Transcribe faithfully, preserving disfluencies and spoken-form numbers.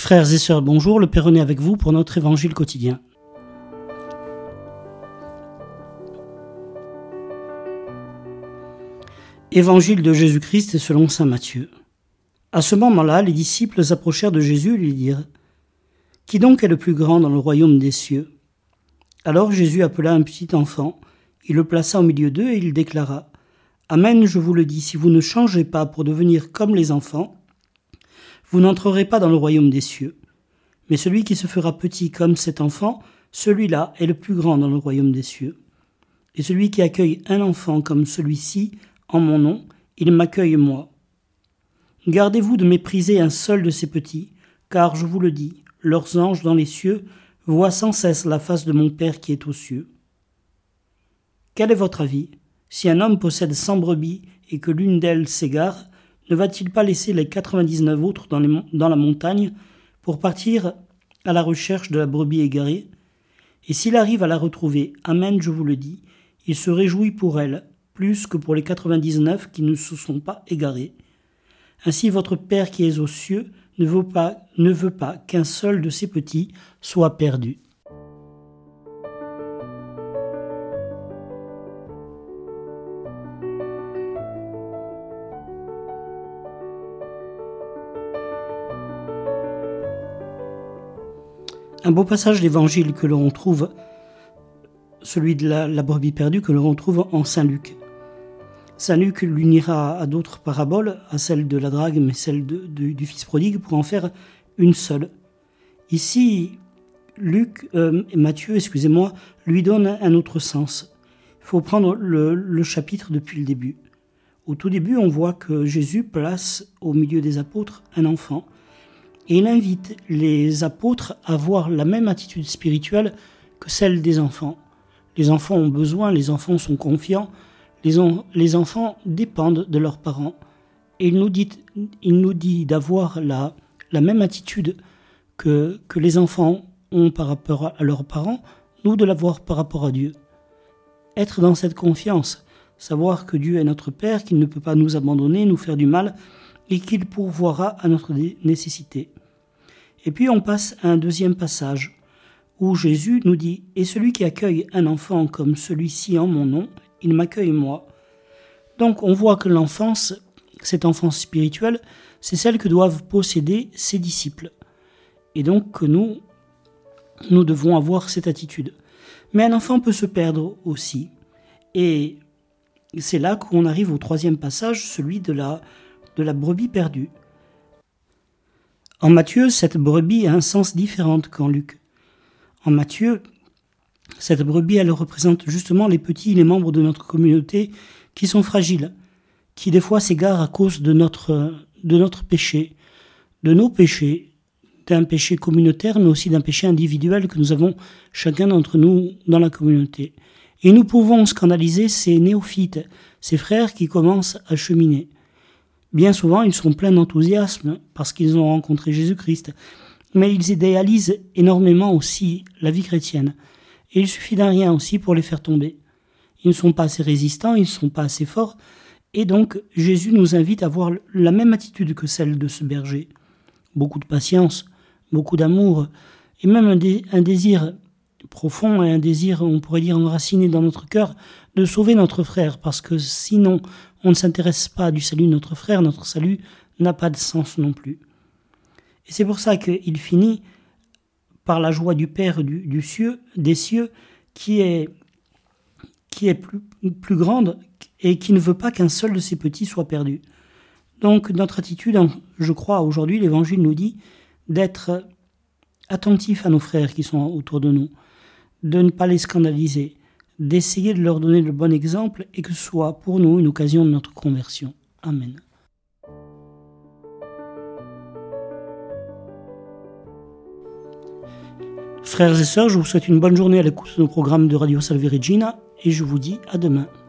Frères et sœurs, bonjour, le Père René avec vous pour notre évangile quotidien. Évangile de Jésus-Christ selon saint Matthieu. À ce moment-là, les disciples s'approchèrent de Jésus et lui dirent : « Qui donc est le plus grand dans le royaume des cieux ? » Alors Jésus appela un petit enfant, il le plaça au milieu d'eux et il déclara : « Amen, je vous le dis, si vous ne changez pas pour devenir comme les enfants, vous n'entrerez pas dans le royaume des cieux. Mais celui qui se fera petit comme cet enfant, celui-là est le plus grand dans le royaume des cieux. Et celui qui accueille un enfant comme celui-ci, en mon nom, il m'accueille moi. Gardez-vous de mépriser un seul de ces petits, car je vous le dis, leurs anges dans les cieux voient sans cesse la face de mon Père qui est aux cieux. Quel est votre avis ? Si un homme possède cent brebis et que l'une d'elles s'égare, ne va-t-il pas laisser les quatre-vingt-dix-neuf autres dans, les, dans la montagne pour partir à la recherche de la brebis égarée ? Et s'il arrive à la retrouver, amen, je vous le dis, il se réjouit pour elle, plus que pour les quatre-vingt-dix-neuf qui ne se sont pas égarés. Ainsi votre Père qui est aux cieux ne veut pas, ne veut pas qu'un seul de ses petits soit perdu. » Un beau passage d'évangile que l'on trouve, celui de la, la brebis perdue, que l'on trouve en Saint Luc. Saint Luc l'unira à d'autres paraboles, à celle de la drague, mais celle de, de, du fils prodigue, pour en faire une seule. Ici, Luc, euh, Matthieu, excusez-moi, lui donne un autre sens. Il faut prendre le, le chapitre depuis le début. Au tout début, on voit que Jésus place au milieu des apôtres un enfant, et il invite les apôtres à avoir la même attitude spirituelle que celle des enfants. Les enfants ont besoin, les enfants sont confiants, les, on, les enfants dépendent de leurs parents. Et il nous dit, il nous dit d'avoir la, la même attitude que, que les enfants ont par rapport à leurs parents, nous de l'avoir par rapport à Dieu. Être dans cette confiance, savoir que Dieu est notre Père, qu'il ne peut pas nous abandonner, nous faire du mal, et qu'il pourvoira à notre nécessité. Et puis on passe à un deuxième passage où Jésus nous dit « Et celui qui accueille un enfant comme celui-ci en mon nom, il m'accueille moi. » Donc on voit que l'enfance, cette enfance spirituelle, c'est celle que doivent posséder ses disciples. Et donc que nous, nous devons avoir cette attitude. Mais un enfant peut se perdre aussi. Et c'est là qu'on arrive au troisième passage, celui de la, de la brebis perdue. En Matthieu, cette brebis a un sens différent qu'en Luc. En Matthieu, cette brebis, elle représente justement les petits, les membres de notre communauté qui sont fragiles, qui des fois s'égarent à cause de notre, de notre péché, de nos péchés, d'un péché communautaire, mais aussi d'un péché individuel que nous avons chacun d'entre nous dans la communauté. Et nous pouvons scandaliser ces néophytes, ces frères qui commencent à cheminer. Bien souvent, ils sont pleins d'enthousiasme parce qu'ils ont rencontré Jésus-Christ, mais ils idéalisent énormément aussi la vie chrétienne. Et il suffit d'un rien aussi pour les faire tomber. Ils ne sont pas assez résistants, ils ne sont pas assez forts, et donc Jésus nous invite à avoir la même attitude que celle de ce berger. Beaucoup de patience, beaucoup d'amour, et même un, dé- un désir profond, et un désir, on pourrait dire, enraciné dans notre cœur, de sauver notre frère, parce que sinon, on ne s'intéresse pas du salut de notre frère, notre salut n'a pas de sens non plus. Et c'est pour ça qu'il finit par la joie du Père du, du cieux, des cieux, qui est, qui est plus, plus grande et qui ne veut pas qu'un seul de ses petits soit perdu. Donc notre attitude, je crois aujourd'hui, l'Évangile nous dit d'être attentif à nos frères qui sont autour de nous, de ne pas les scandaliser, d'essayer de leur donner le bon exemple et que ce soit pour nous une occasion de notre conversion. Amen. Frères et sœurs, je vous souhaite une bonne journée à l'écoute de nos programmes de Radio Salve Regina et je vous dis à demain.